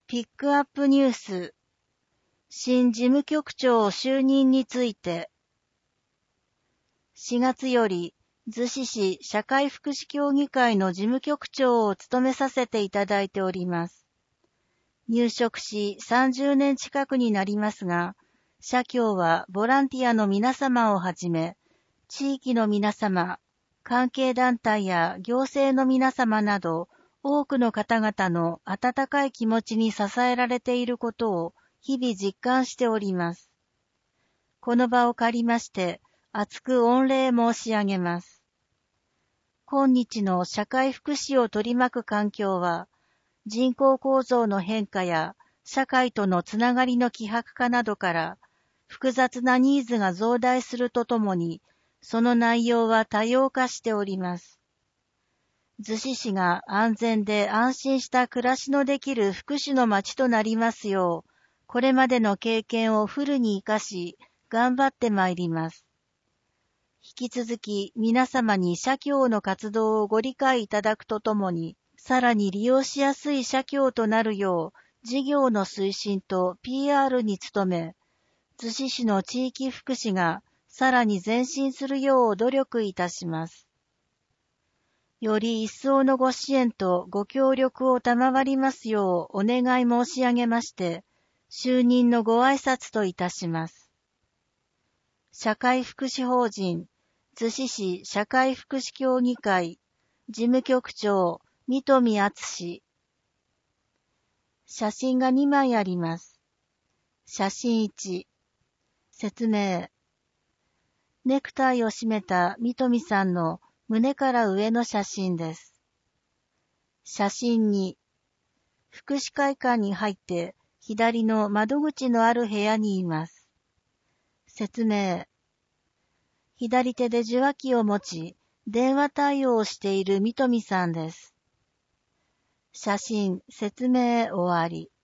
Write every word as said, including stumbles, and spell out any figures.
ピックアップニュース、新事務局長就任について、しがつより逗子市社会福祉協議会の事務局長を務めさせていただいております。入職しさんじゅうねん近くになりますが、社協はボランティアの皆様をはじめ、地域の皆様、関係団体や行政の皆様など、多くの方々の温かい気持ちに支えられていることを日々実感しております。この場を借りまして、厚く御礼申し上げます。今日の社会福祉を取り巻く環境は、人口構造の変化や社会とのつながりの希薄化などから、複雑なニーズが増大するとともに、その内容は多様化しております。逗子市が安全で安心した暮らしのできる福祉の街となりますよう、これまでの経験をフルに活かし、頑張ってまいります。引き続き皆様に社協の活動をご理解いただくとともに、さらに利用しやすい社協となるよう、事業の推進と ピーアール に努め、逗子市の地域福祉がさらに前進するよう努力いたします。より一層のご支援とご協力を賜りますようお願い申し上げまして、就任のご挨拶といたします。社会福祉法人、逗子市社会福祉協議会、事務局長、三富敦。写真がにまいあります。写真いち、説明。ネクタイを締めた三富さんの胸から上の写真です。写真に、福祉会館に入って左の窓口のある部屋にいます。説明。左手で受話器を持ち、電話対応をしている三富さんです。写真、説明終わり。